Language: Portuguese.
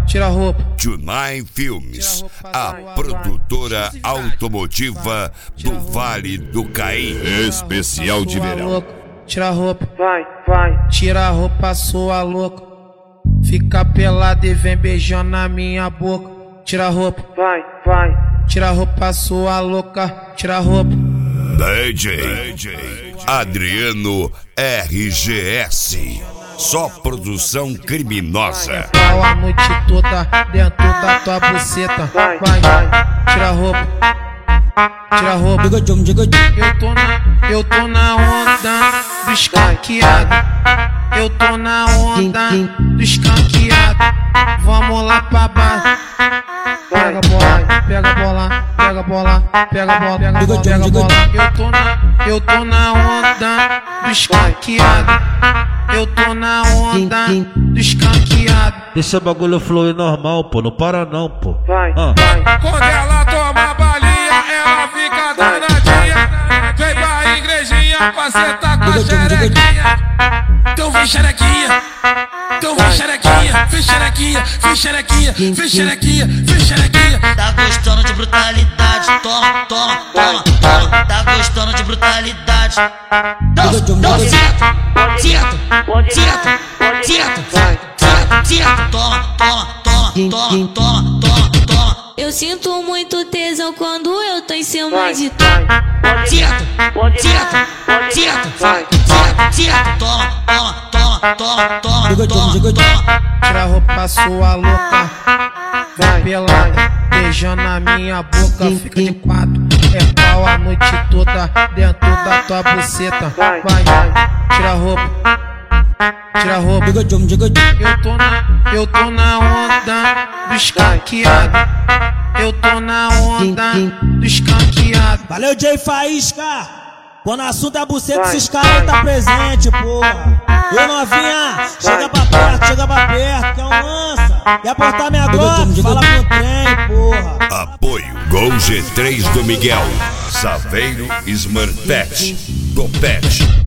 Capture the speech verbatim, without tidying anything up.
tira a roupa. Tunai Filmes, a produtora automotiva do Vale do Caí. Especial de verão. Tira a roupa, vai, vai. Tira a roupa, sua louca. Fica pelada e vem beijando na minha boca. Tira a roupa, vai, vai. Tira a roupa, sua louca. Tira a roupa. D J Adriano R G S. Só produção criminosa. Pau a noite toda dentro da tua buceta. Vai, vai, vai. Tira a roupa, tira a roupa. Eu tô na, eu tô na onda do escanqueado. Eu tô na onda do escanqueado. Vamos lá pra baixo. Pega a bola, pega a bola, pega a bola, pega a bola, pega a bola, pega a bola. Eu tô na, eu tô na onda do escanqueado. Eu tô na onda do escanqueado. Deixa o bagulho fluir normal, pô, não para não, pô. Vai, ah. vai. Quando ela toma balinha, ela fica danadinha. Vem pra igrejinha pra sentar com a xerequinha. Então vem xerequinha, então vem xerequinha, vem xerequinha, vem xerequinha, vem xerequinha, vem xerequinha. Tá gostando de brutalidade, toma, toma, toma, toma. Tá gostando de brutalidade. Então, senta, senta, senta, senta, senta, senta. Toma, toma, toma, toma, toma, toma, toma. Eu sinto muito tesão quando eu tô em cima de tu. Senta, senta, senta, senta, senta. Toma, toma, toma, toma, toma, toma, toma. Tira a roupa, sua louca. Vai pelada, beijando na minha boca. Fica de quatro, é pau a noite toda dentro da tua buceta. Vai, vai, tira a roupa, tira a roupa. Eu tô na, eu tô na onda do escanqueado. Eu tô na onda do escanqueado. Valeu, Jay Faísca! Quando o assunto é buceta, esses caras tá presente, porra. Eu novinha, chega pra perto, chega pra perto, que é um lança. Quer apontar minha Glock? Fala pro trem, porra. Apoio Gol G três do Miguel, Saveiro Smurfette, Topete,